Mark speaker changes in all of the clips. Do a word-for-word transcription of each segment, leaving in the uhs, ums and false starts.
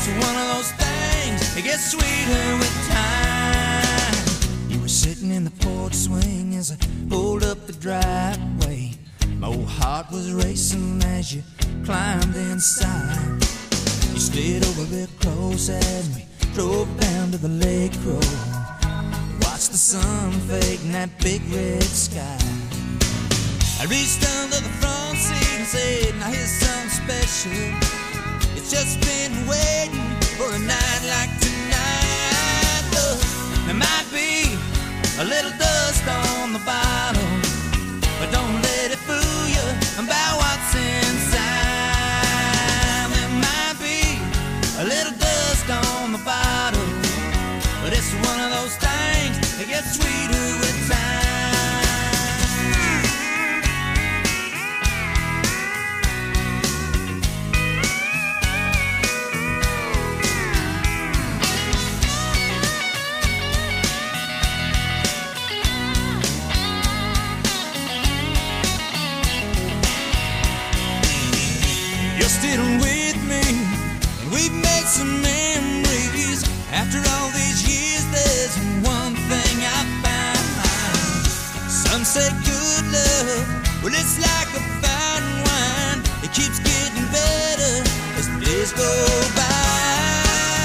Speaker 1: it's one of those things that gets sweeter with time. You were sitting in the porch swing as I pulled up the driveway. My old heart was racing as you climbed inside. You slid over real close as we drove down to the lake road. Watched the sun fade in that big red sky. I reached under the front seat and said, now here's something special. It's just been waiting for a night like tonight. Look, there might be a little dust on the bottom, but don't let it fool you about what's inside. There might be a little dust on the bottom, but it's one of those things that gets sweeter with time. You're still with me, and we've made some memories. After all these years, there's one thing I found. Some say good love, well it's like a fine wine. It keeps getting better as the days go by.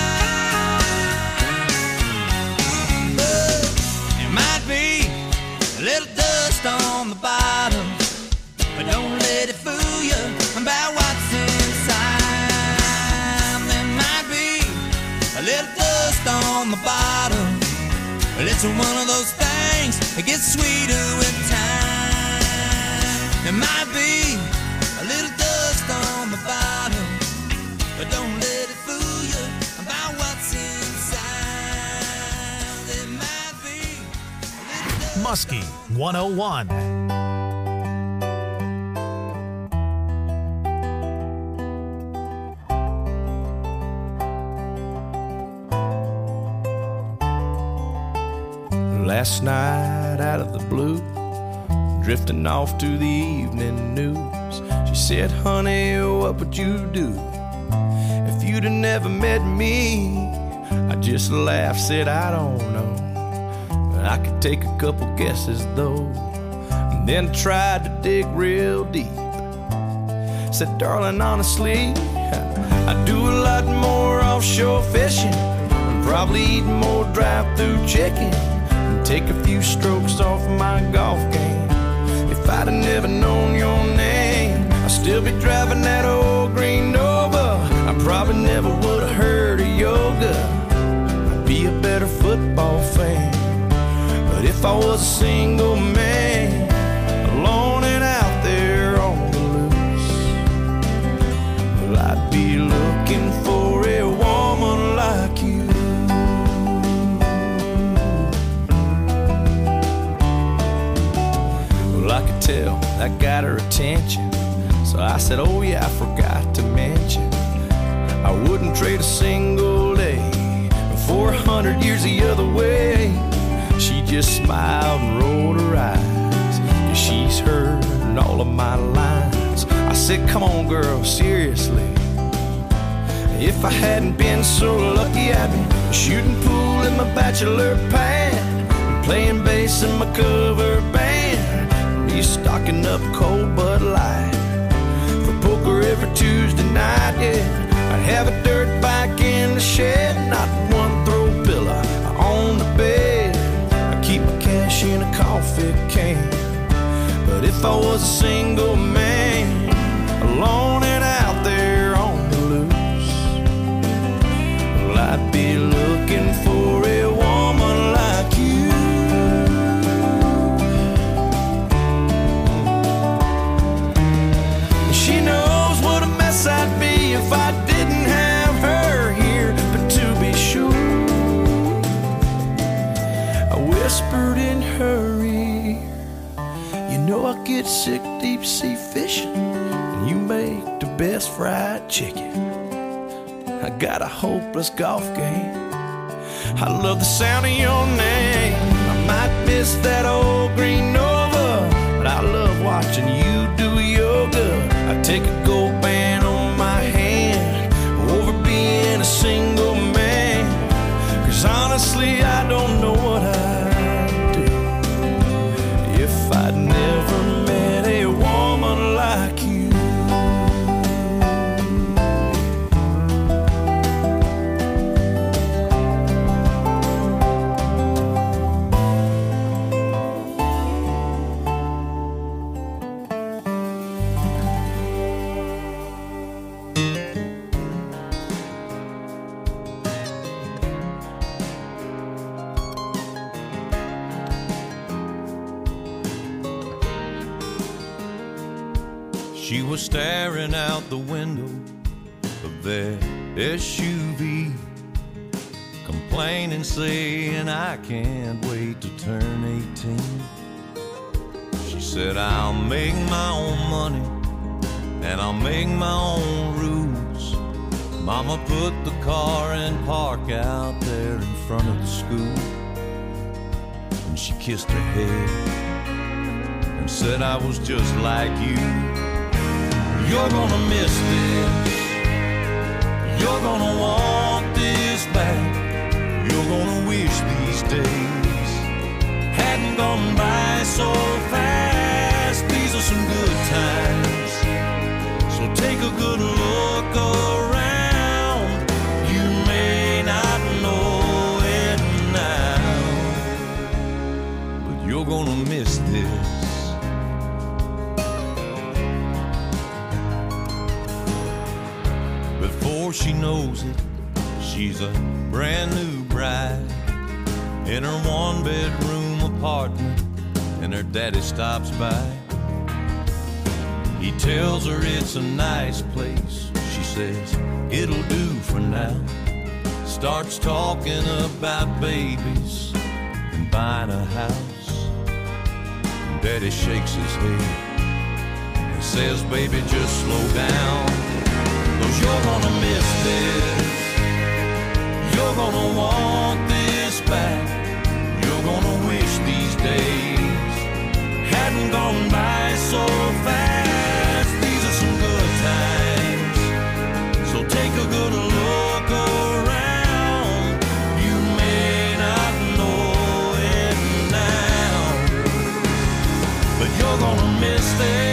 Speaker 1: But there might be a little dust on the bottom, but don't let it fool you about what's inside. There might be a little dust on the bottom, but it's one of those things that gets sweeter with time. There might be a little dust on the bottom, but don't let it fool you about what's inside. There might be a little dust.
Speaker 2: Muskie one oh one.
Speaker 3: Last night out of the blue, drifting off to the evening news, she said, honey, what would you do if you'd have never met me? I just laughed, said, I don't know, but I could take a couple guesses though. And then tried to dig real deep. Said, darling, honestly, I do a lot more offshore fishing, probably eat more drive-through chicken, take a few strokes off my golf game. If I'd have never known your name, I'd still be driving that old green Nova. I probably never would have heard of yoga. I'd be a better football fan. But if I was a single man, alone and out there on the loose, well, I'd be looking for a woman like you. I could tell that got her attention, so I said, oh yeah, I forgot to mention, I wouldn't trade a single day for a hundred years the other way. She just smiled and rolled her eyes, yeah, she's heard all of my lines. I said, come on girl, seriously, if I hadn't been so lucky, I'd be shooting pool in my bachelor pad and playing bass in my cover band. Be stocking up cold Bud Light for poker every Tuesday night, yeah. I'd have a dirt bike in the shed, not one throw pillow on the bed. I'd keep my cash in a coffee can. But if I was a single man, alone and out there on the loose, well, I'd be looking for a woman like you. She knows what a mess I'd be if I didn't have her here. But to be sure, I whispered in her ear, you know I get sick deep sea fishing, and you make the best fried chicken. I got a hopeless golf game, I love the sound of your name. I might miss that old green Nova, but I love watching you do yoga. I take a gold band on my hand over being a singer.
Speaker 4: She was staring out the window of that S U V, complaining, saying, I can't wait to turn eighteen. She said, I'll make my own money and I'll make my own rules. Mama put the car in park out there in front of the school, and she kissed her head and said, I was just like you. You're gonna miss this, you're gonna want this back, you're gonna wish these days hadn't gone by so fast. These are some good times, so take a good look around. You may not know it now, but you're gonna miss this. Before she knows it, she's a brand new bride in her one-bedroom apartment, and her daddy stops by. He tells her it's a nice place. She says, it'll do for now. Starts talking about babies and buying a house. And Daddy shakes his head and says, baby, just slow down, 'cause you're gonna miss this. You're gonna want this back. You're gonna wish these days hadn't gone by so fast. These are some good times, so take a good look around. You may not know it now, but you're gonna miss this.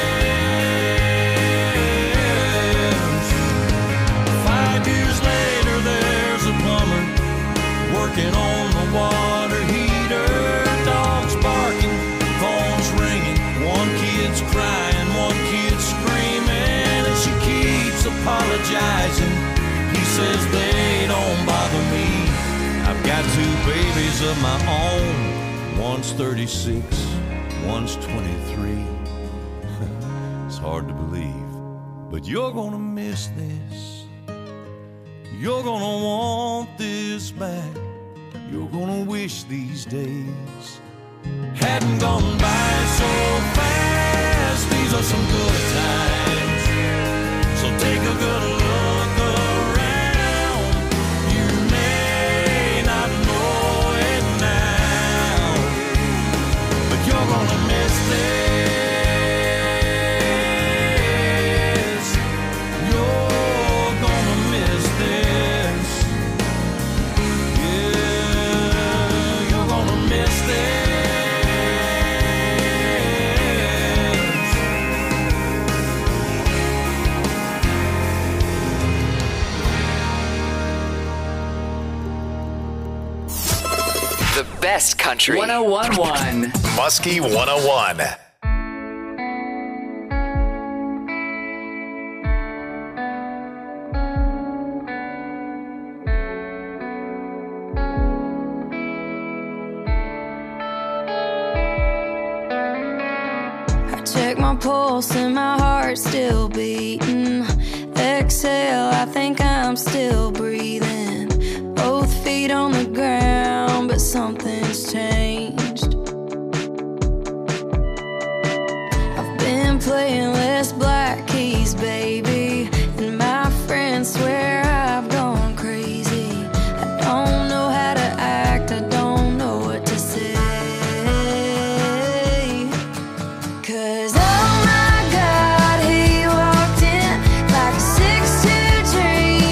Speaker 4: Five years later, there's a plumber working on the water heater. Dogs barking, phones ringing, one kid's crying, one kid's screaming, and she keeps apologizing. He says, they don't bother me, I've got two babies of my own. One's thirty-six, one's twenty-three. It's hard to believe, but you're gonna miss this. You're gonna want this back. You're gonna wish these days hadn't gone by so fast. These are some good times, so take a good look around. You may not know it now, but you're gonna miss this. You're gonna miss this. Yeah, you're gonna miss this.
Speaker 5: The best country.
Speaker 2: one oh one point one Muskie one oh one.
Speaker 6: I check my pulse and my heart's still beating. Exhale, I think I'm still breathing. Both feet on the ground, but something's changed. I've been playing less black keys, baby, and my friends swear I've gone crazy. I don't know how to act, I don't know what to say. 'Cause oh my God, he walked in like a six two dream.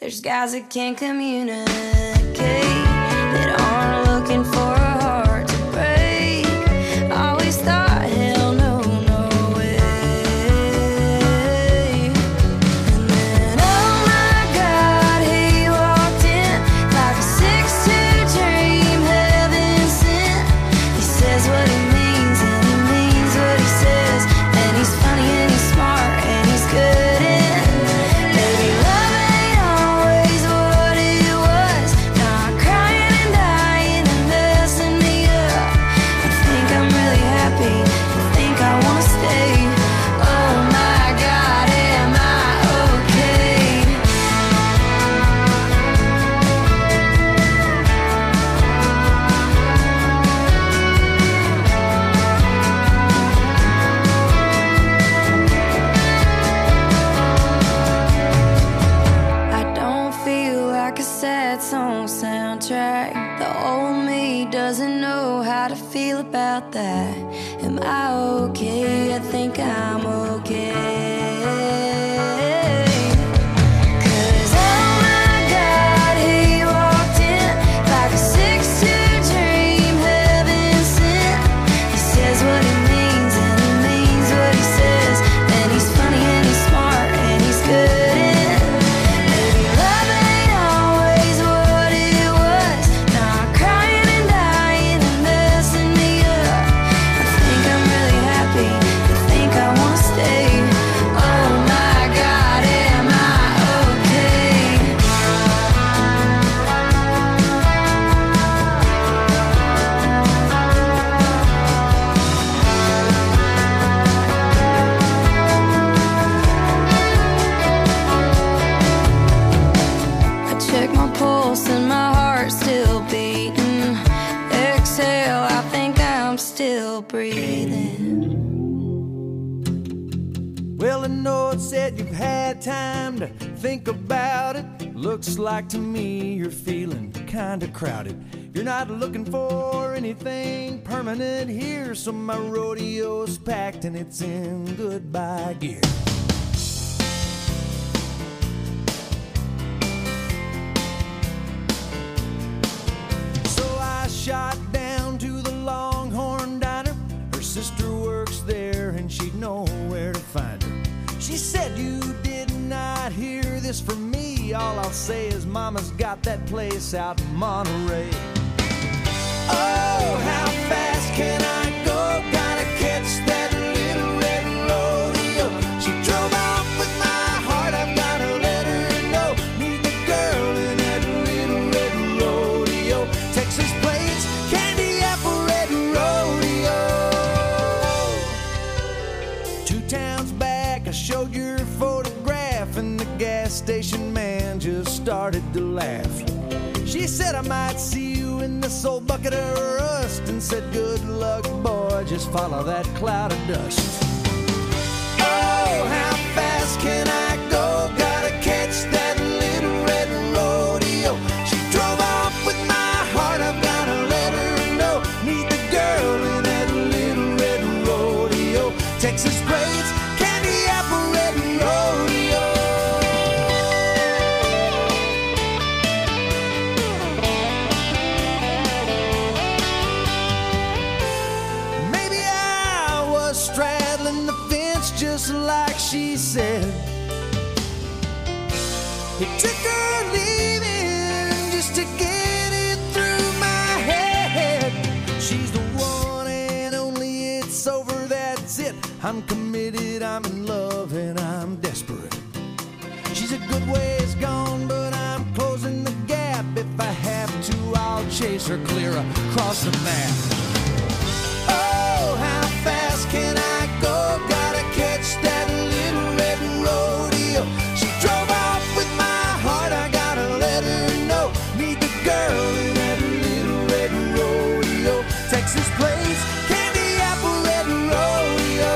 Speaker 6: There's guys that can't communicate, that aren't looking for a heart to break. Always thought, hell no, no way. And then, oh my God, he walked in like a six two dream, heaven sent. He says what he means and he means what he says, and he's funny and he's smart and he's good in. Baby, love ain't always what it was. Now I'm crying and dying and messing me up. I think I'm really happy, I think I wanna stay. Oh my God, am I okay? I don't feel like a sad song soundtrack. The old me doesn't know how to feel about that. Am I okay? I think I'm okay. 'Cause oh my God, he walked in like a six two dream, heaven sent. He says what he means and he means what he says, and he's funny and he's smart and he's good in. Maybe love ain't always what it was. Now I'm crying and dying and messing me up. I think I'm really happy, I think I wanna stay. Oh my God, am I okay? I check my pulse and my heart's still beating. Exhale, I think I'm still breathing.
Speaker 3: Well, I know it said you've had time to think about it. Looks like to me you're feeling kinda crowded. You're not looking for anything permanent here, so my rodeo's packed and it's in goodbye gear. So I shot down to the Longhorn Diner. Her sister works there and she'd know where to find her. She said, you did not hear this from me. All I'll say is Mama's got that place out in Monterey. Oh, how fast can I go? Gotta catch that little red rodeo. She drove off with my heart, I've gotta let her know. Meet the girl in that little red rodeo. Texas plains, candy apple red rodeo. Two towns back, I showed your photograph, and the gas station man just started to laugh. She said I might see you in this old bucket of rust, and said good luck, boy, just follow that cloud of dust. Oh, how fast can I go? Gotta catch that little red rodeo. She drove off with my heart, I've gotta let her know. Meet the girl in that little red rodeo. Texas braids, candy apple red rodeo. Maybe I was straddling the fence just like she said. It took her leaving just to get it through my head. She's the one and only, it's over, that's it. I'm committed, I'm in love, and I'm desperate. She's a good ways gone, but I'm closing the gap. If I have to, I'll chase her clear across the map. Oh, how fast can I go? Gotta catch that little red rodeo. She drove off with my heart, I gotta let her know. Meet the girl in that little red rodeo. Texas plains, candy apple red rodeo.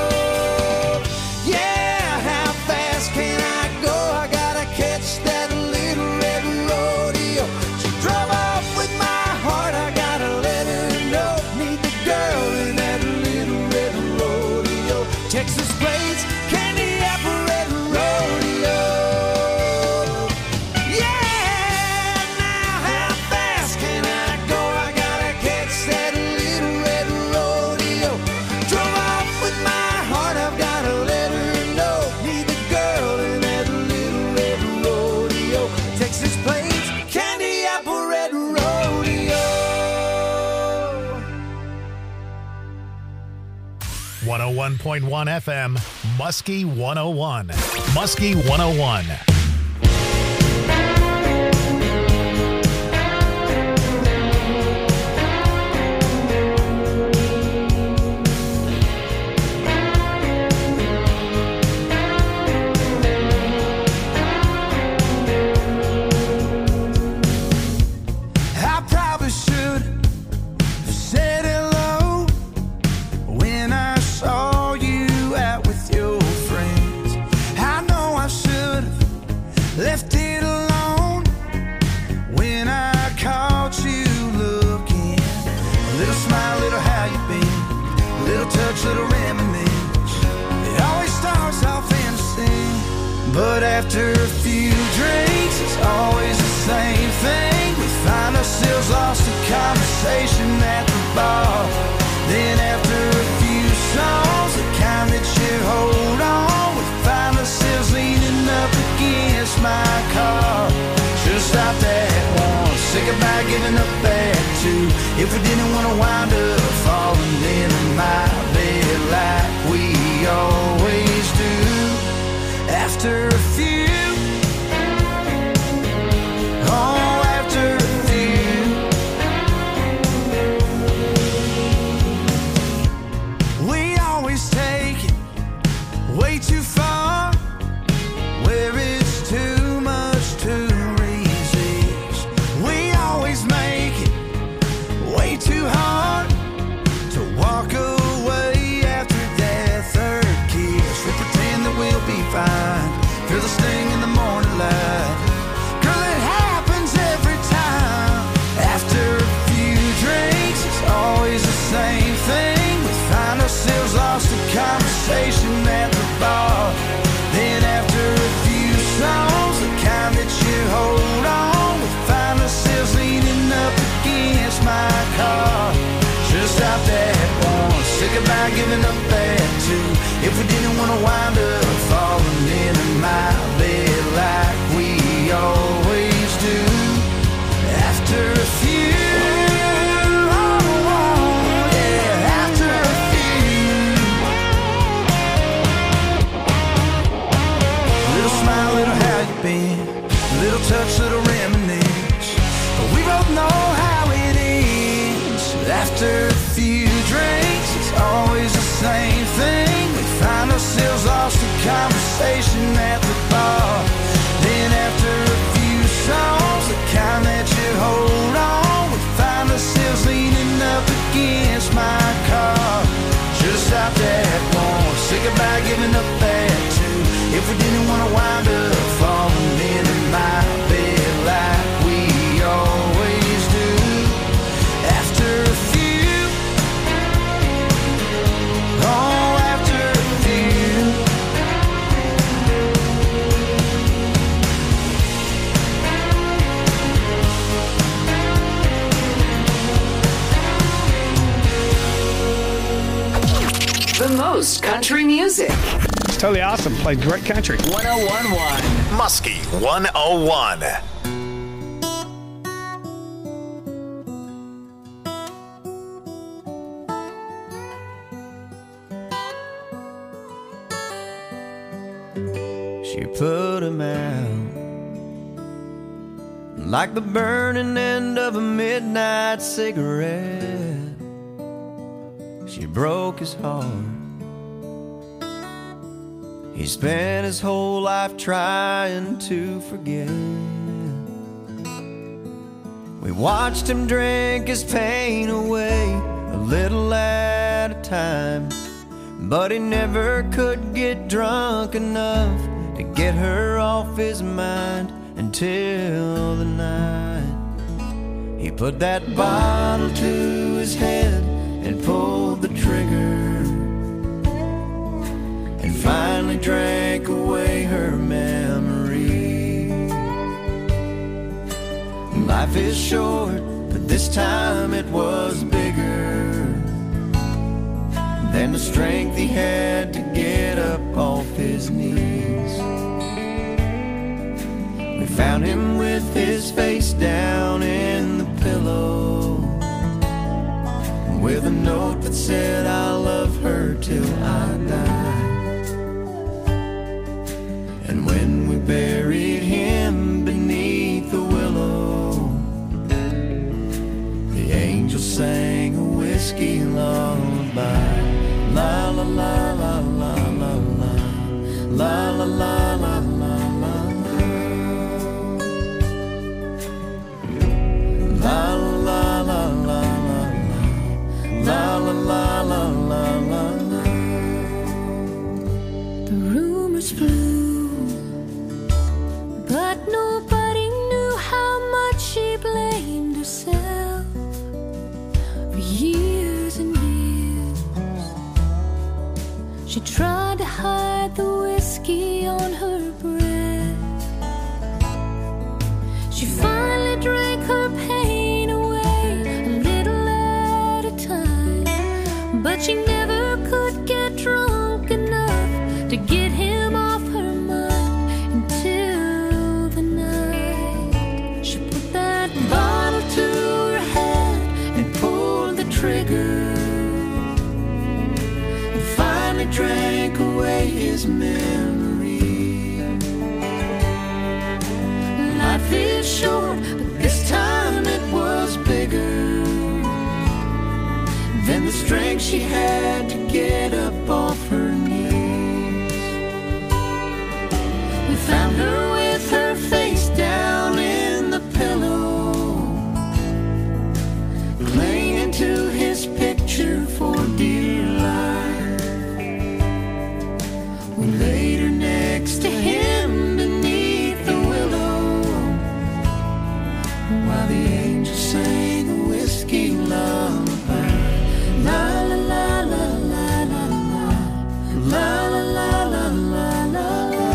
Speaker 3: Yeah, how fast can I go? I gotta catch that little red rodeo. She drove off with my heart, I gotta let her know. Meet the girl in that little red rodeo.
Speaker 2: one oh one point one F M, Muskie one oh one. Muskie one oh one.
Speaker 1: But after a few drinks, it's always the same thing. We find ourselves lost in conversation at the bar. Then after a few songs, the kind that you hold on, we find ourselves leaning up against my car. Should've stopped at one, say goodbye, giving up at two. If we didn't want to wind up falling into my bed like we always do. After a few, oh, after a few, we always take it way too far, where it's too much to resist. We always make it way too hard to walk away after that third kiss. We pretend that we'll be fine, feel the sting in the morning light. Girl, it happens every time. After a few drinks, it's always the same thing. We find ourselves lost in conversation at the bar. Then after a few songs, the kind that you hold on, we find ourselves leaning up against my car. Should've stopped at one, say goodbye, giving up at two. If we didn't want to wind up falling into my bed like we always do. After a few, oh, oh, yeah, after a few. Little smile, little how you been, little touch, little reminisce. But we both know how it ends. After a few drinks, it's always the same thing. We find ourselves lost in conversation at the bar. Then after a few songs, the kind that you hold on, we find ourselves leaning up against my car. Should've stopped at one, say goodbye, giving up at two. If we didn't want to wind up falling into my bed like we always do. After a few, oh, after a few.
Speaker 5: The most country music.
Speaker 7: It's totally awesome. Played great country.
Speaker 5: one oh one point one.
Speaker 2: Muskie one oh one.
Speaker 1: She put him out like the burning end of a midnight cigarette. She broke his heart. He spent his whole life trying to forget. We watched him drink his pain away, a little at a time. But he never could get drunk enough to get her off his mind until the night he put that bottle to his head and pulled the trigger, and finally drank away her memory. Life is short, but this time it was bigger than the strength he had to get up off his knees. We found him with his face down in the pillow, with a note that said, I love her till la la la la la. La la la la la la. La la la la la la la.
Speaker 6: The rumors flew, but nobody knew how much she blamed herself for years and years. She tried to hide the whiskey on her breath. She finally drank her pain away a little at a time, but she never could get drunk enough to get him off her mind until the night she put that bottle to her head and pulled the trigger and finally drank away his memory. Life is short, but this time it was bigger than the strength she had to get up off her knees. We found her with her face down in the pillow, clinging to his picture for dear life. We laid her next to him beneath the willow, while the angels sang a whiskey lullaby. La la la la la la la. La la la la la la la.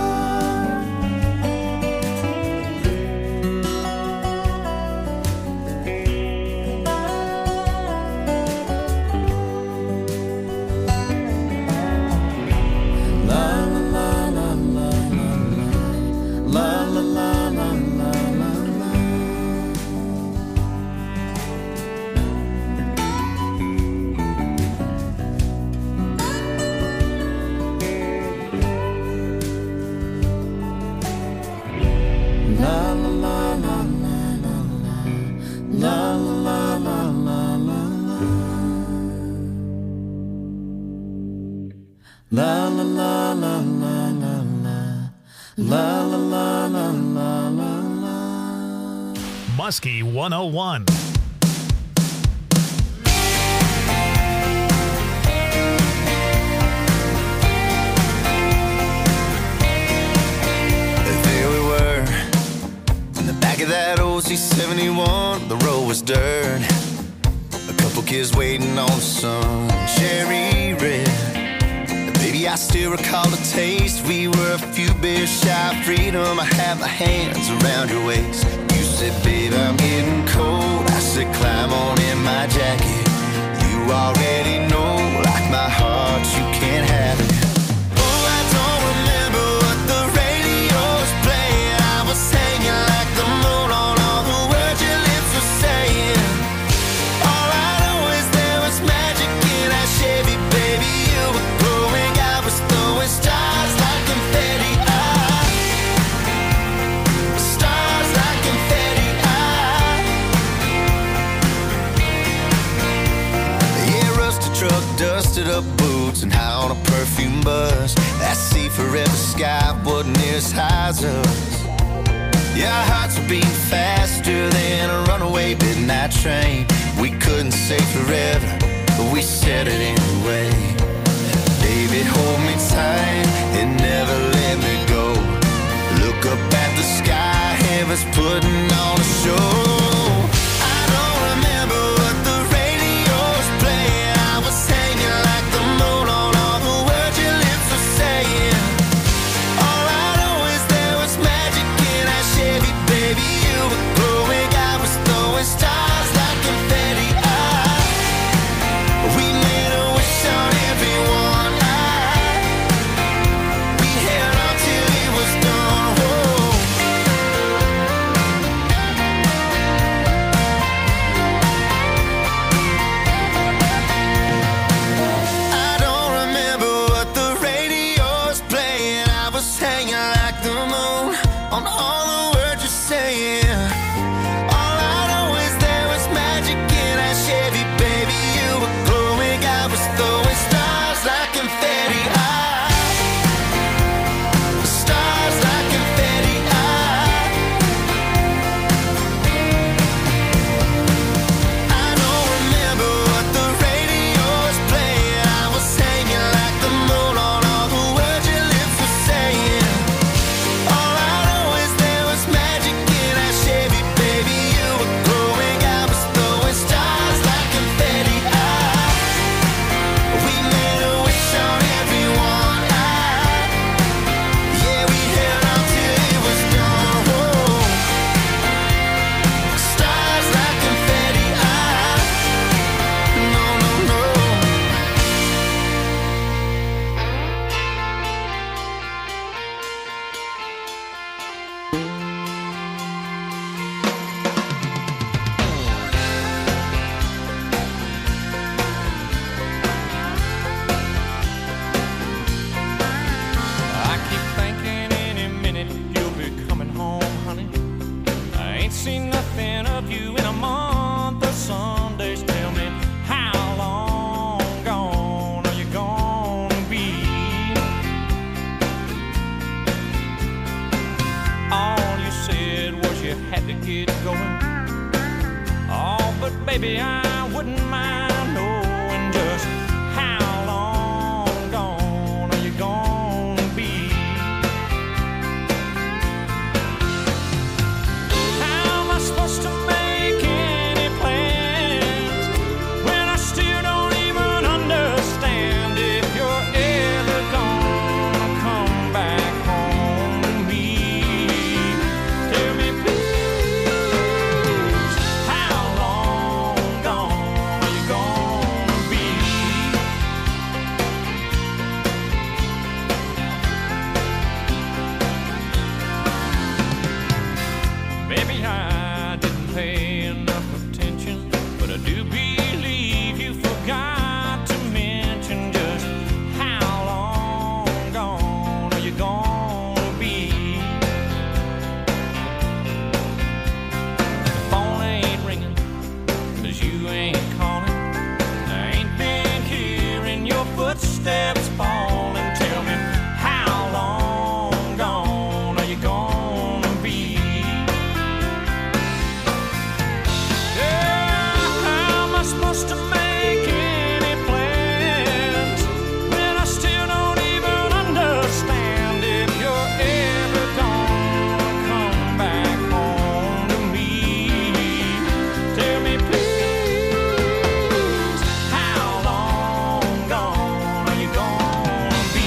Speaker 6: La la la la la la la. La la la la la la la.
Speaker 2: Muskie one oh one.
Speaker 1: There we were, in the back of that old C seventy-one. The road was dirt, a couple kids waiting on the sun, cherry red. Baby, I still recall the taste. We were a few beers shy of freedom. I had my hands around your waist. You said, babe, I'm getting cold. I said, climb on in my jacket. You already know, like my heart, you can't have it. Oh, I don't remember what the radio was playing. I was hanging like the moon on all the words your lips were saying. All I know is there was magic in that Chevy, baby. You were glowing. Stars like confetti, ah. Stars like confetti, ah. Yeah, rusted truck, dusted up boots, and high on a perfume bus. That sea forever sky wasn't near as high as us. Yeah, our hearts were beating faster than a runaway midnight train. We couldn't say forever, but we said it anyway. Baby, hold me tight and never let me go. Look up at the sky, heaven's putting on a show. I don't remember what the radio was playing. I was hanging like the moon on all the words your lips were saying. All I know is there was magic in that Chevy, baby. You were glowing, I was throwing stars like confetti. Ah, we made a wish on everyone.
Speaker 4: you had to get going. Oh, but baby, I wouldn't mind knowing just how long gone are you gonna be? How am I supposed to make any plans when I still don't even understand if you're ever gonna come back home to me? Tell me please, how long gone are you gonna be? Maybe I didn't pay enough attention, but I do believe you forgot to mention just how long gone are you gonna be? The phone ain't ringing, 'cause you ain't calling. I ain't been hearing your footsteps falling. Tell me, how long gone are you gonna be? Yeah, how am I supposed to make any plans when I still don't even understand if you're ever gonna come back home to me? Tell me please, how long gone are you gonna be?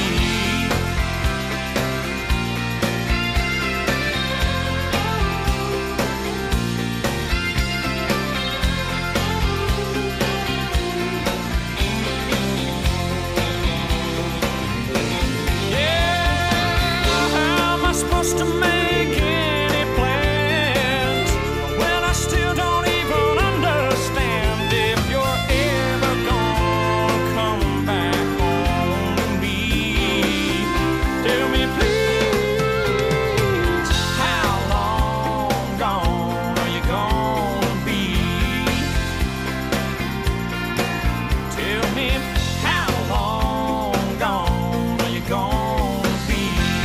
Speaker 4: Yeah, how am I supposed to make any plans when I still don't even understand if you're ever gonna come back home to me? Tell me please, how long gone are you gonna be? Tell me, how long gone are you gonna be?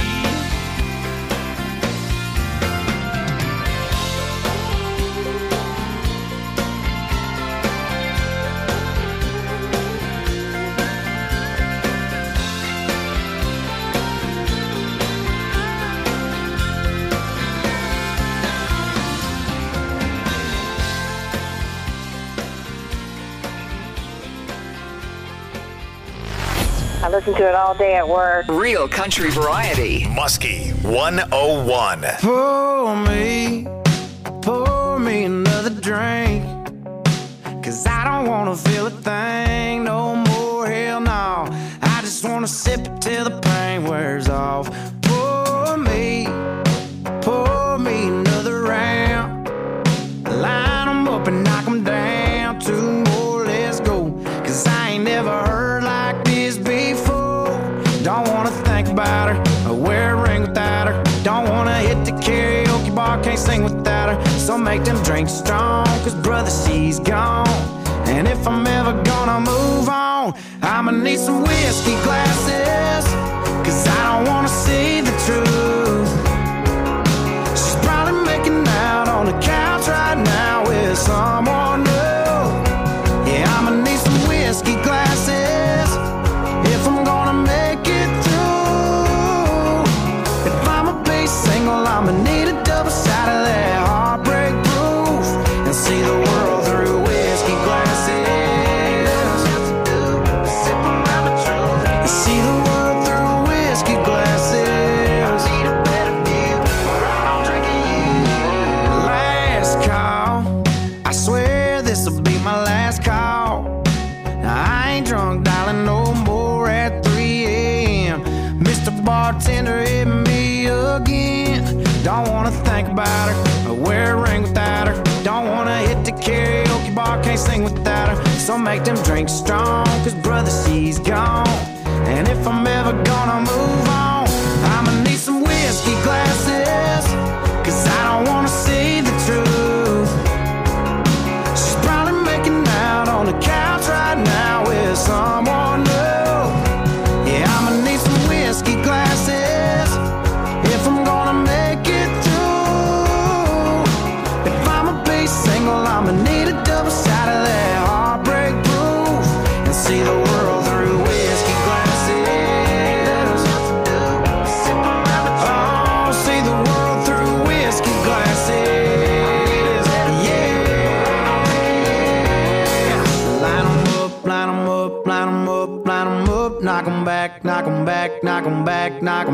Speaker 8: I listen to it all day at work.
Speaker 5: Real country variety.
Speaker 2: Muskie one oh one.
Speaker 3: Pour me, pour me another drink. Cause I don't wanna feel a thing no more, hell no. I just wanna sip it till the pain wears off. Pour me, pour me another round. Line 'em up and knock 'em down. Two more, let's go. Cause I ain't never heard like this before. Don't wanna think about her or wear a ring without her. Don't wanna hit the karaoke bar, can't sing without her. So make them drinks strong, cause brother, she's gone. And if I'm ever gonna move on, I'ma need some whiskey glasses. Cause I don't wanna see the truth. She's probably making out on the couch right now with someone new. Yeah, I'ma need some whiskey glasses if I'm gonna make it through. If I'ma be single, I'ma need a double shot of that heartbreak proof and see the world through whiskey glasses. Sip around the truth and see the world through whiskey glasses. I need a better view, or I'm drinking you. Last call, I swear this'll be my last call. Now I ain't drunk, darling, no more at three a.m. Mister Bartender hit me again. Don't wanna think about her or wear a ring without her. Don't wanna hit the karaoke bar, can't sing without her. So make them drinks strong, cause brother, she's gone. And if I'm ever gonna move on, I'ma need some whiskey glasses. Cause I don't wanna see the truth. She's probably making out on the couch right now with someone new. Yeah, I'ma need some whiskey glasses if I'm gonna make it through.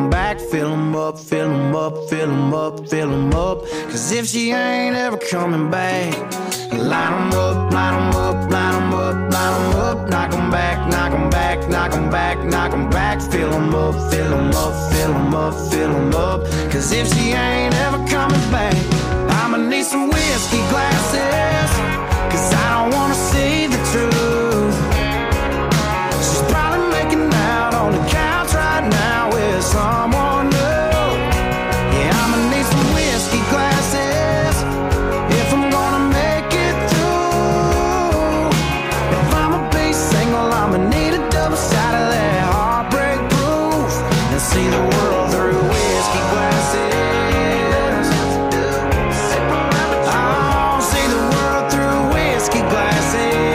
Speaker 3: 'em back. Fill 'em up, fill 'em up, fill 'em up, fill 'em up. Cause if she ain't ever coming back, line 'em up, line 'em up, line 'em up, line 'em up. Knock 'em back, knock 'em back, knock 'em back, knock 'em back. Fill 'em up, fill 'em up, fill 'em up, fill 'em up. Cause if she ain't ever coming back, I'ma need some whiskey glasses. Cause I don't wanna see the truth. She's probably making out on the couch right now with someone new. Yeah, I'ma need some whiskey glasses if I'm gonna make it through. If I'ma be single, I'ma need a double shot of that heartbreak proof and see the world through whiskey glasses. Oh, see the world through whiskey glasses.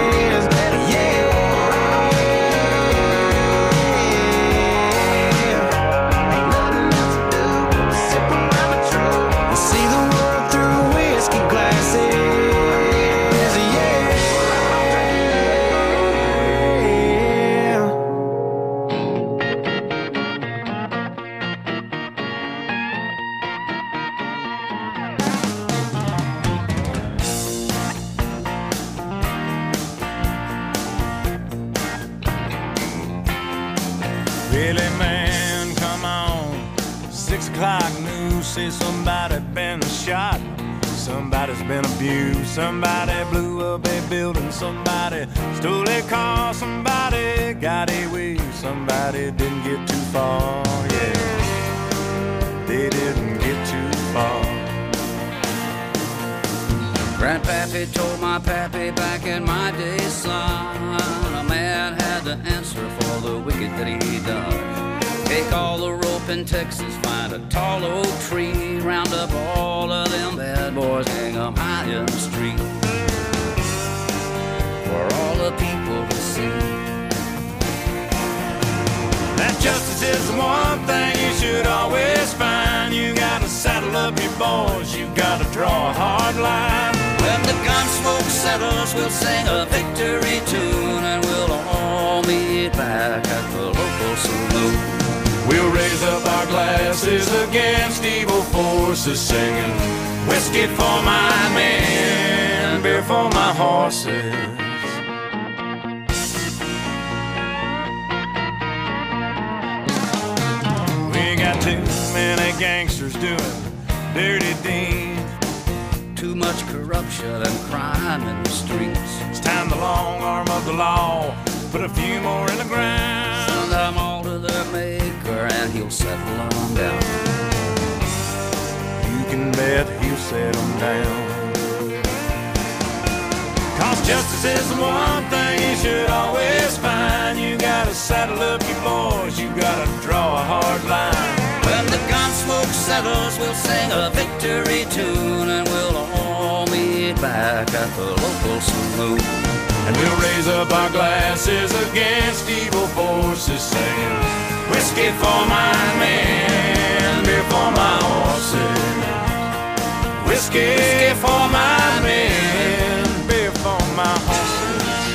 Speaker 4: Really, man, come on. Six o'clock news say somebody been shot. Somebody's been abused. Somebody blew up a building. Somebody stole a car. Somebody got away. Somebody didn't get too far. Yeah, they didn't get too far.
Speaker 9: Grandpappy told my pappy back in my day, son, a man had to answer for the wicked that he done. Take all the rope in Texas, find a tall oak tree, round up all of them bad boys, hang them high in the street for all the people to see.
Speaker 4: That justice is the one thing you should always find. You gotta saddle up your boys, you gotta draw a hard line.
Speaker 9: When the gun smoke settles, we'll sing a victory tune, and we'll all meet back at the local saloon.
Speaker 4: We'll raise up our glasses against evil forces, singing whiskey for my men, beer for my horses. We got too many gangsters doing dirty deeds.
Speaker 9: Too much corruption and crime in the streets.
Speaker 4: It's time the long arm of the law put a few more in the ground.
Speaker 9: Send them all to their maker and he'll settle them down.
Speaker 4: You can bet he'll settle down. Cause justice is the one thing you should always find. You gotta saddle up your boys, you gotta draw a hard line.
Speaker 9: When the gun smoke settles, we'll sing a victory tune, and we'll all meet back at the local saloon.
Speaker 4: And we'll raise up our glasses against evil forces, singing whiskey for my men, beer for my horses. Whiskey for my men, beer for my horses.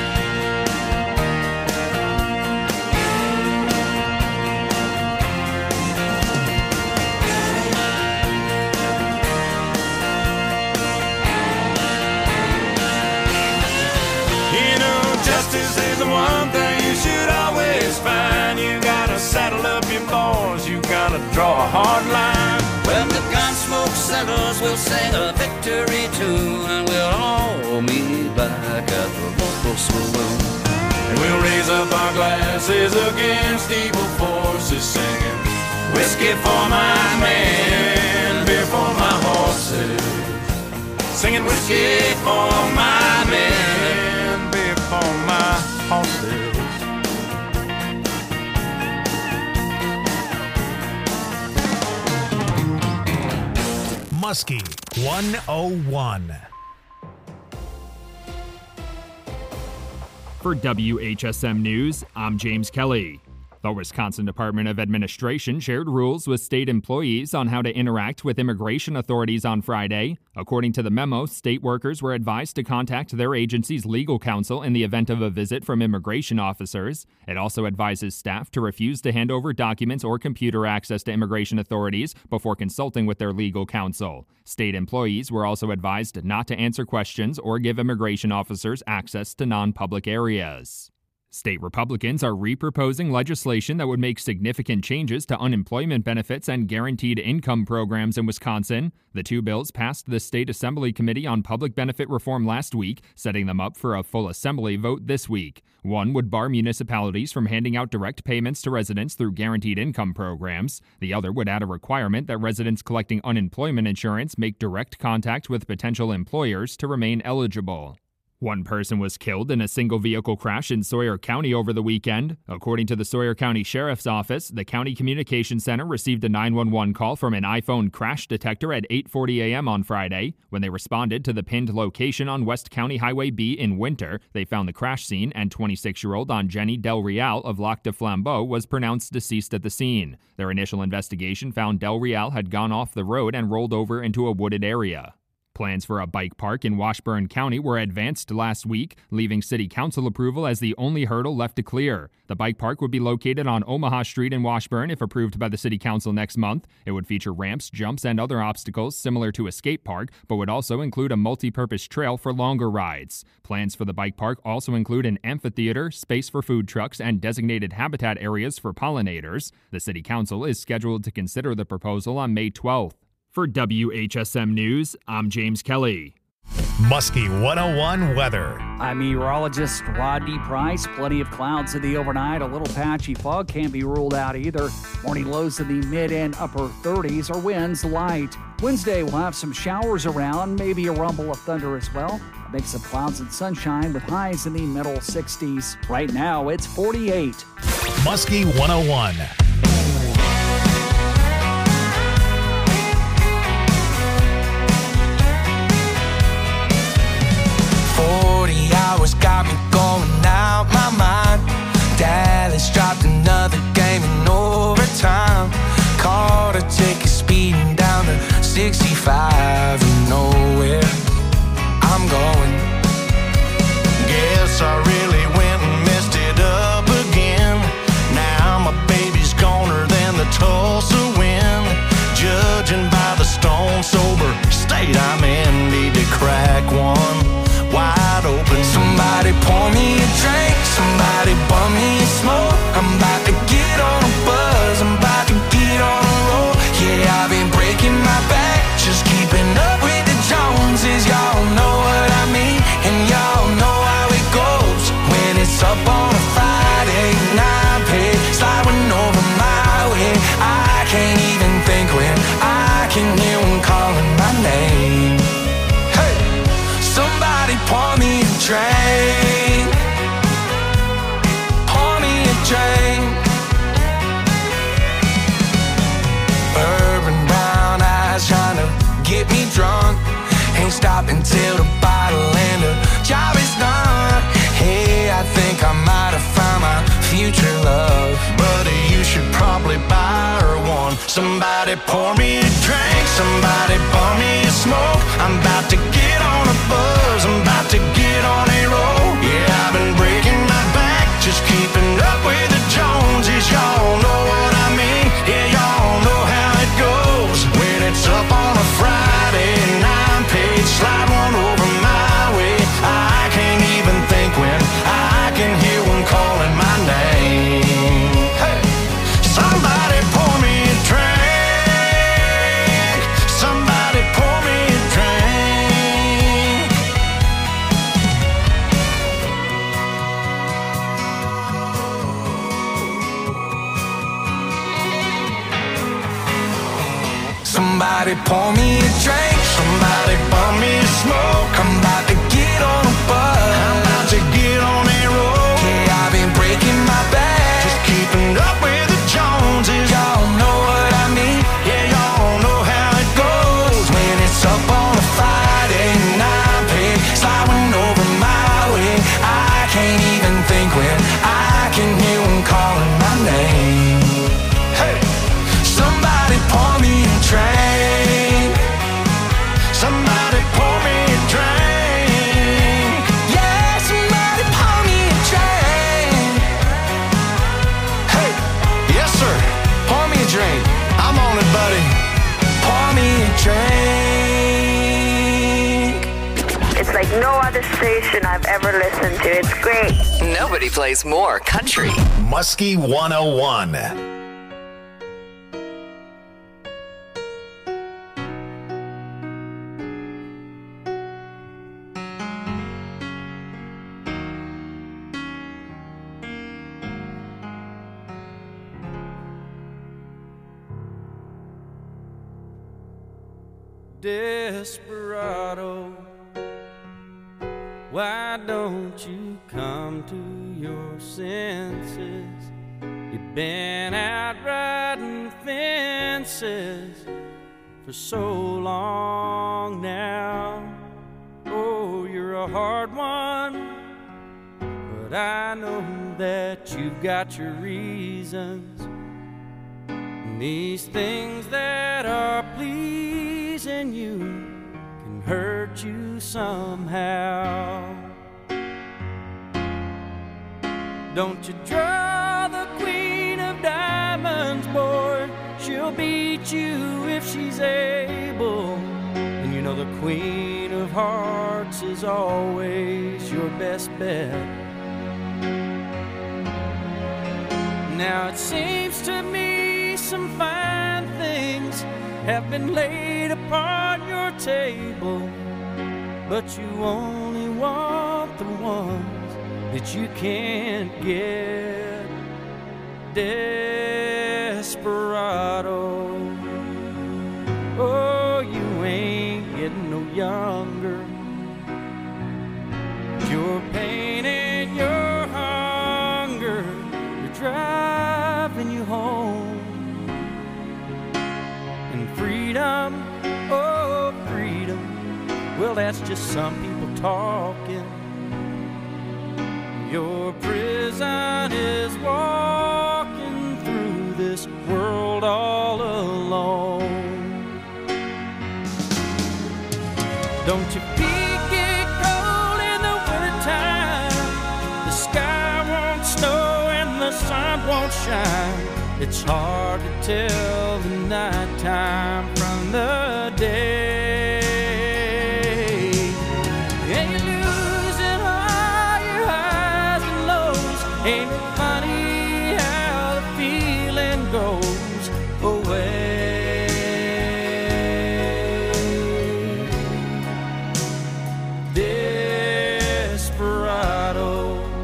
Speaker 4: Justice is the one thing you should always find. You gotta saddle up your boys, you gotta draw a hard line.
Speaker 9: When the gun smoke settles, we'll sing a victory tune, and we'll all meet back at the local saloon.
Speaker 4: And we'll raise up our glasses against evil forces, singing whiskey for my men, beer for my horses. Singing whiskey for my men, beer for my horses.
Speaker 2: Muskie one oh one.
Speaker 10: For W H S M News, I'm James Kelly. The Wisconsin Department of Administration shared rules with state employees on how to interact with immigration authorities on Friday. According to the memo, state workers were advised to contact their agency's legal counsel in the event of a visit from immigration officers. It also advises staff to refuse to hand over documents or computer access to immigration authorities before consulting with their legal counsel. State employees were also advised not to answer questions or give immigration officers access to non-public areas. State Republicans are re-proposing legislation that would make significant changes to unemployment benefits and guaranteed income programs in Wisconsin. The two bills passed the State Assembly Committee on Public Benefit Reform last week, setting them up for a full Assembly vote this week. One would bar municipalities from handing out direct payments to residents through guaranteed income programs. The other would add a requirement that residents collecting unemployment insurance make direct contact with potential employers to remain eligible. One person was killed in a single-vehicle crash in Sawyer County over the weekend. According to the Sawyer County Sheriff's Office, the County Communications Center received a nine one one call from an iPhone crash detector at eight forty a.m. on Friday. When they responded to the pinned location on West County Highway B in Winter, they found the crash scene, and twenty-six-year-old Jenny Del Real of Lac de Flambeau was pronounced deceased at the scene. Their initial investigation found Del Real had gone off the road and rolled over into a wooded area. Plans for a bike park in Washburn County were advanced last week, leaving city council approval as the only hurdle left to clear. The bike park would be located on Omaha Street in Washburn if approved by the city council next month. It would feature ramps, jumps, and other obstacles similar to a skate park, but would also include a multi-purpose trail for longer rides. Plans for the bike park also include an amphitheater, space for food trucks, and designated habitat areas for pollinators. The city council is scheduled to consider the proposal on May twelfth. For W H S M News, I'm James Kelly.
Speaker 2: Muskie one oh one weather.
Speaker 11: I'm meteorologist Rodney Price. Plenty of clouds in the overnight. A little patchy fog can't be ruled out either. Morning lows in the mid and upper thirties or winds light. Wednesday we'll have some showers around, maybe a rumble of thunder as well. A mix of clouds and sunshine with highs in the middle sixties. Right now it's forty-eight.
Speaker 2: Muskie one oh one.
Speaker 12: forty hours got me going out my mind. Dallas dropped another game in overtime. Caught a ticket speeding down to sixty-five. You know where I'm going.
Speaker 4: Guess I really went and messed it up again. Now my baby's goner than the Tulsa wind. Judging by the stone sober state I'm in, need to crack one wide open.
Speaker 12: Somebody pour me a drink, somebody bum me a smoke. I'm about to get on a buzz, I'm about to get on a roll. Yeah, I've been breaking my back, just keeping up with the Joneses. Y'all know what I mean, and y'all know how it goes. When it's up on a Friday night, pay sliding over my way. I can't even think when I can hear them calling my name. Hey, somebody pour me a drink, pour me a drink. Urban brown eyes trying to get me drunk. Ain't stopping till the bottle and the job is done. Hey, I think I might have found my future love.
Speaker 4: Buddy, you should probably buy her one. Somebody pour me a drink, somebody pour me a smoke. I'm about to get on a buzz, I'm about to get on a roll. Yeah, I've been breaking my back, just keeping up with the Joneses. Y'all know what I mean, yeah, y'all know how it goes. When it's up on a Friday nine page, slide one over my way. I can't even think when I can hear one calling my name. Hey, somebody pour me a drink, somebody pour me a drink.
Speaker 12: Somebody pour me a drink, somebody pour me a smoke. I'm about to get on a buzz, I'm about to get on a roll. Yeah, I've been breaking my back,
Speaker 4: Just keeping up with the Joneses.
Speaker 12: y'all know what I mean.
Speaker 4: Yeah, y'all know how it goes.
Speaker 12: When it's up on a Friday night, pay sliding over my way. I can't even think when I can hear them calling my name.
Speaker 8: no other station I've ever listened to. It's great.
Speaker 5: Nobody plays more country.
Speaker 2: Muskie one oh one.
Speaker 3: Desperado, why don't you come to your senses? You've been out riding fences for so long now. Oh, you're a hard one, but I know that you've got your reasons. And these things that are pleasing you can hurt you somehow. Don't you draw the queen of diamonds, boy. She'll beat you if she's able. And you know the queen of hearts is always your best bet. Now it seems to me some fine things have been laid upon your table, but you only want the ones that you can't get. Desperado, oh, you ain't getting no younger. Your pain and your hunger, you're driving you home. And freedom, oh freedom, well that's just some people talking. Your prison is walking through this world all alone. Don't you peek it cold in the wintertime? The sky won't snow and the sun won't shine. It's hard to tell the nighttime from the day. And you're losing all your highs and lows. Ain't it funny how the feeling goes away? Desperado,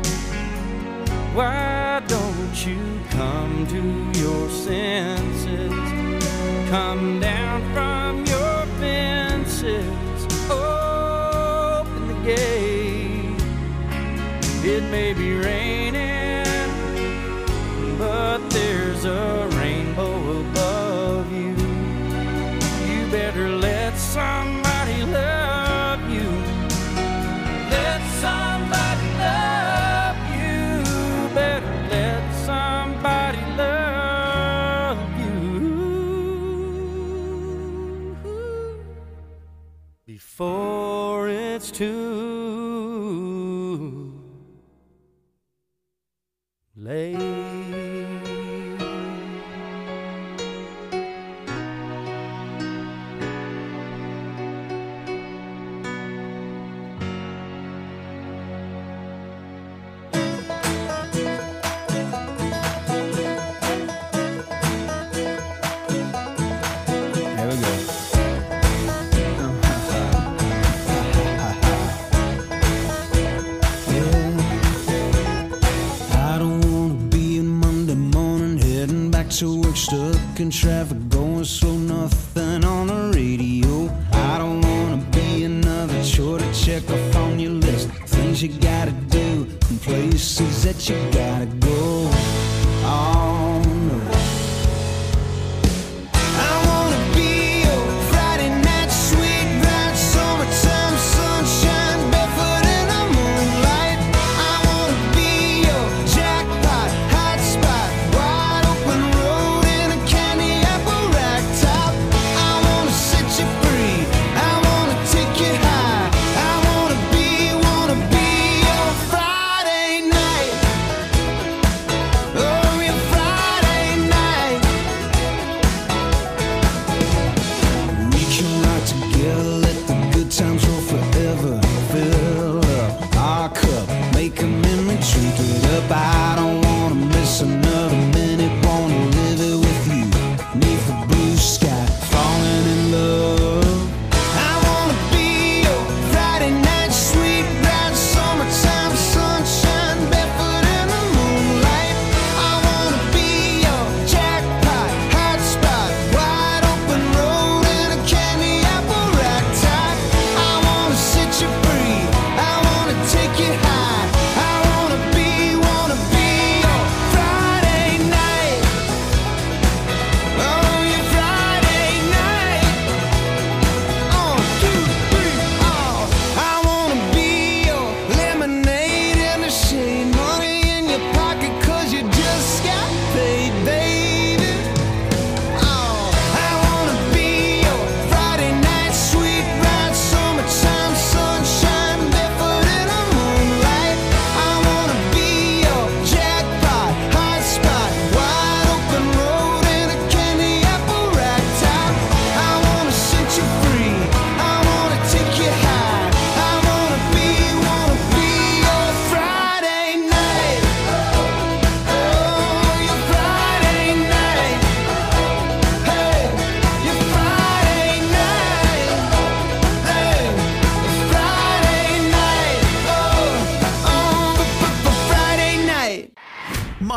Speaker 3: why don't you come to your senses? Come down from your fences, open the gate. It may be raining, but there's a rainbow above you. You better let somebody love you. Let somebody love you. Better let somebody love you before it's too late.
Speaker 13: There we go. To work stuck in traffic, going slow, nothing on the radio. I don't wanna be another chore to check off on your list. Things you gotta do and places that you gotta go. Oh no, I wanna be your Friday night sweet ride, summertime sunshine, barefoot in the moonlight. I wanna be your jackpot, hot spot, wide open road in a candy apple rack top. I wanna set you free, I wanna take you high. I wanna be, wanna be your Friday night. Oh,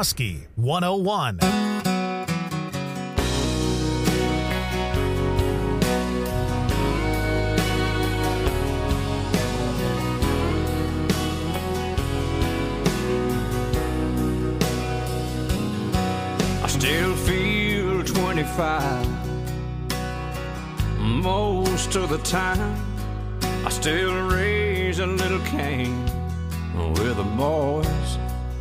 Speaker 2: Muskie one oh one.
Speaker 3: I still feel twenty-five most of the time. I still raise a little Cain with the boys.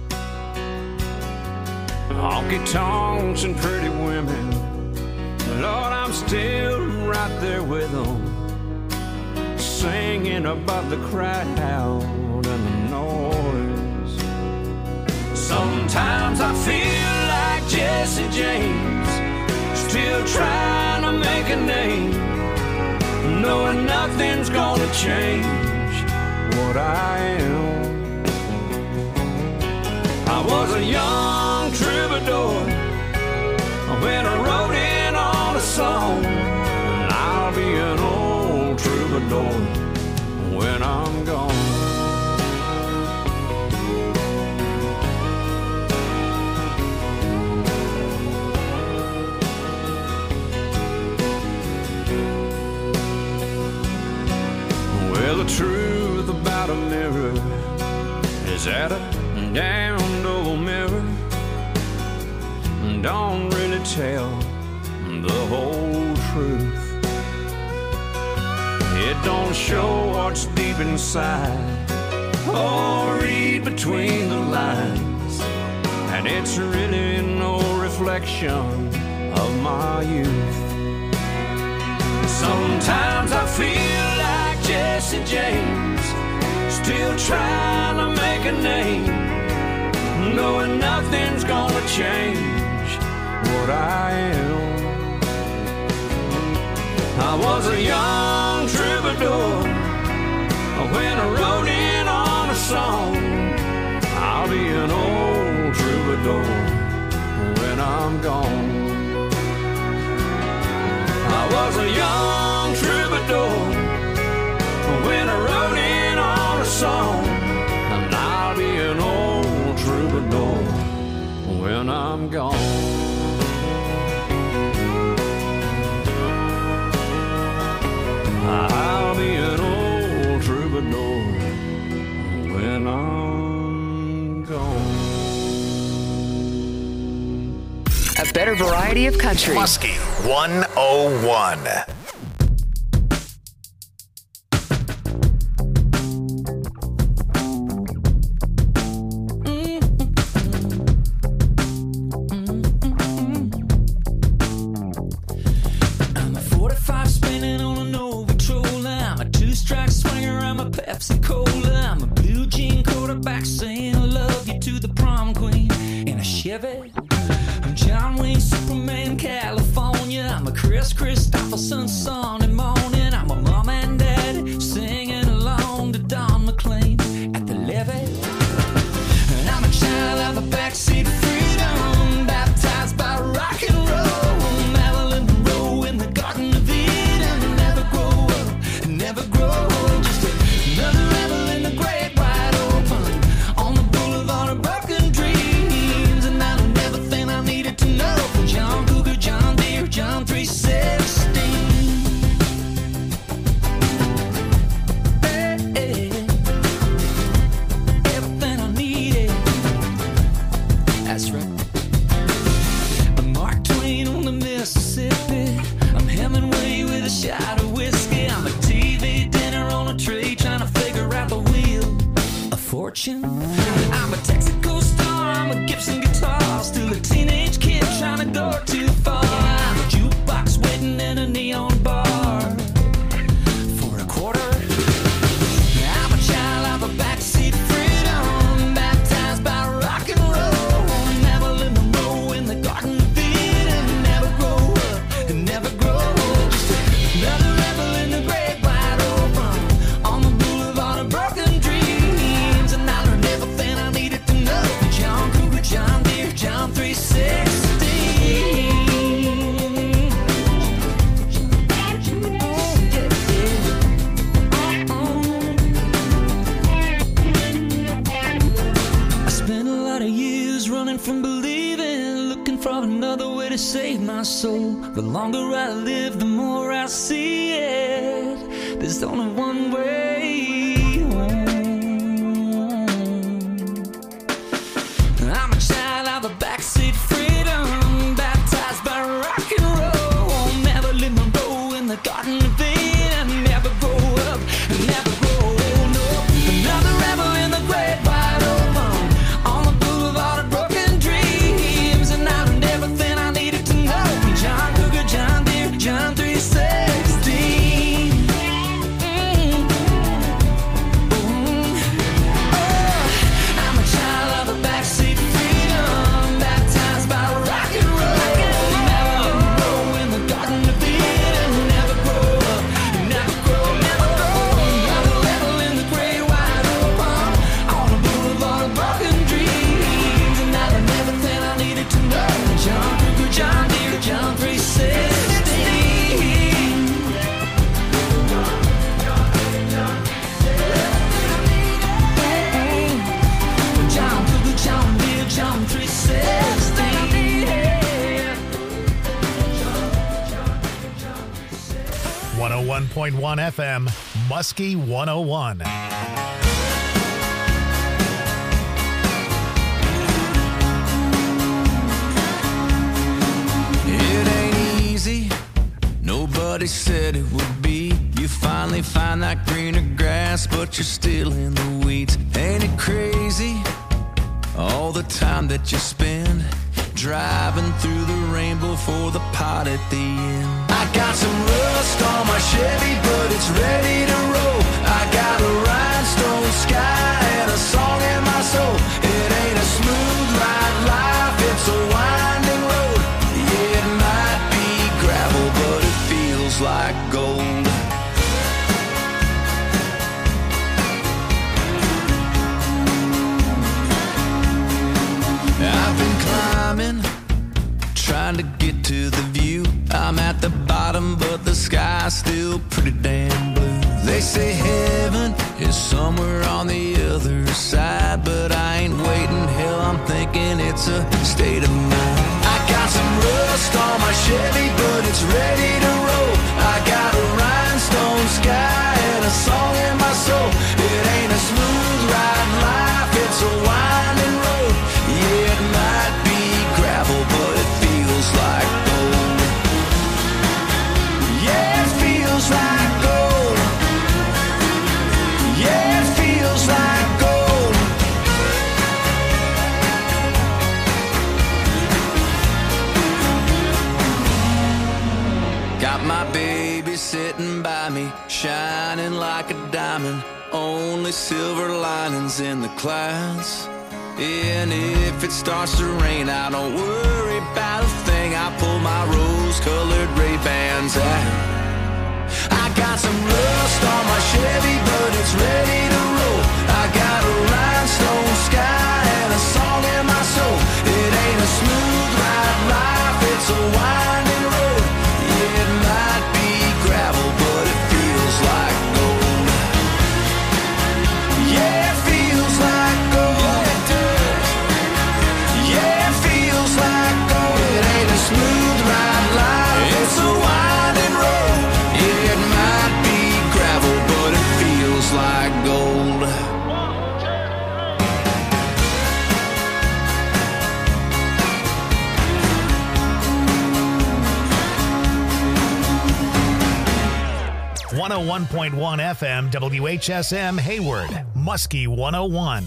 Speaker 3: Honky tonks and pretty women, Lord, I'm still right there with them, singing above the crowd and the noise. Sometimes I feel like Jesse James, still trying to make a name, knowing nothing's gonna change what I am. I was a young troubadour when I wrote in on a song, and I'll be an old troubadour when I'm gone. Well, the truth about a mirror is that a damned old mirror don't really tell the whole truth. It don't show what's deep inside or read between the lines, and it's really no reflection of my youth. Sometimes I feel like Jesse James, still trying to make a name, knowing nothing's gonna change what I am. I was a young troubadour when I wrote in on a song. I'll be an old troubadour when I'm gone. I was a young troubadour when I wrote in on a song, and I'll be an old troubadour when I'm gone. I'll be an old troubadour when I'm gone.
Speaker 5: A better variety of country.
Speaker 2: Muskie one oh one.
Speaker 1: I'm John Wayne, Superman, California. I'm a Chris Christopherson Sunday morning. I'm a mom and dad singing along to Don McLean at the levee. And I'm a child of the backseat of freedom, baptized by rock and roll. Marilyn Monroe in the Garden of Eden. Never grow up, never grow old. Just another rebel in the great wide open on the boulevard of broken dreams. To know from John Cougar, John Deere, John three sixteen. Hey, hey. Everything I needed. That's right. I'm Mark Twain on the Mississippi. I'm Hemingway with a shot of whiskey. I'm a T V dinner on a tray trying to figure out the wheel of fortune. I'm a Texaco star. I'm a Gibson guitar. Still a teenage kid trying to go too far. I'm a jukebox waiting in a neon bar for a quarter. I'm a child of a backseat freedom, baptized by rock and roll. Marilyn Monroe in the Garden of Eden. Never grow up and never grow old. Just another rebel in the great wide open on the boulevard of broken dreams. And I learned everything I needed to know from John Cougar, John Deere, John three sixteen. I spent a lot of years running from belief.
Speaker 14: my soul. The longer I live, the more I see it. There's only one way home. I'm a child of the backseat freedom, baptized by rock and roll. Never live my role in the Garden of Eden. Never grow up, never grow old. No, another rebel in the great wide open, on the boulevard of broken dreams, and I learned everything I needed to know from John Cougar, John Deere, John three sixteen. Mm. Mm. Oh, I'm a child of the backseat freedom, baptized by rock and roll. Never grow in the Garden of Eden. Never grow up, never grow, never grow. Another level in the great wide open, on the boulevard of broken dreams, and I learned everything I needed to know. John Cougar, John Deere, John three sixteen. John Cougar, John Deere, John three sixteen.
Speaker 2: one oh one point one F M, Muskie one oh one.
Speaker 3: It ain't easy, nobody said it would be. You finally find that greener grass, but you're still in the weeds. Ain't it crazy, all the time that you spend driving through the rainbow for the pot at the end? I got some rust on my Chevy, but it's ready to roll. I got a rhinestone sky and a song in my soul. It ain't a smooth ride life, it's a winding road. Yeah, it might be gravel, but it feels like gold. I've been climbing, trying to get to the view. I'm at the bottom, but the sky's still pretty damn blue. They say heaven is somewhere on the other side, but I ain't waiting. Hell, I'm thinking it's a state of mind. I got some rust on my Chevy, but it's ready to roll. I got a rhinestone sky and a song in my soul. It ain't a smooth ride life, it's a winding road. Yeah, it might be gravel, but it feels like gold. Yeah, it feels like gold. Yeah, it feels like gold. Got my baby sitting by me, shining like a diamond. Only silver linings in the clouds. And if it starts to rain, I don't worry about a thing. I pull my rose-colored Ray-Bans out. I got some rust on my Chevy, but it's ready to roll. I got a rhinestone sky and a song in my soul. It ain't a smooth ride life, it's a winding road. Yeah, it might be gravel, but it feels like gold. Yeah, it feels like gold. Yeah, it feels like gold. It ain't a smooth ride life, it's a winding road. Yeah, it might be gravel, but it feels like gold.
Speaker 2: one oh one point one F M, W H S M, Hayward, Muskie one oh one.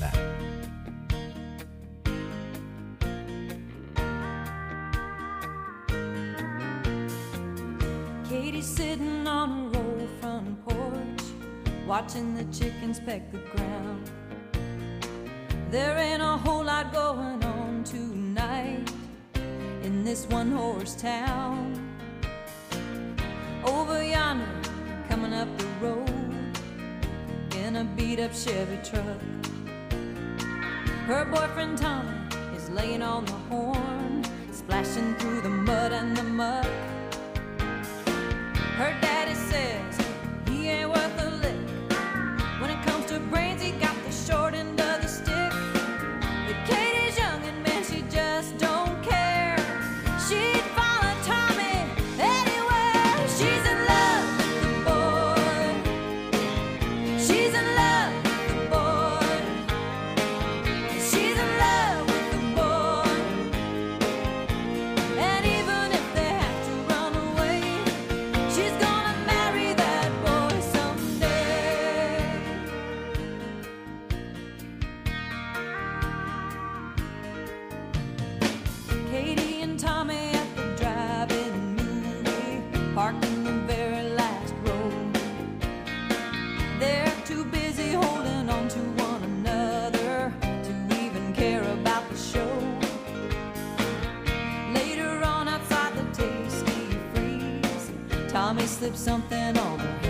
Speaker 15: Katie's sitting on a roll front porch, watching the chickens peck the ground. There ain't a whole lot going on tonight in this one-horse town. Over yonder, coming up the road in a beat-up Chevy truck, her boyfriend Tommy is laying on the horn, splashing through the mud and the muck. Her daddy says he ain't worth a lick. When it comes to brains, he got the short end of the stick. But Katie's young and man, she just don't care. She'd follow Tommy Tommy slipped something over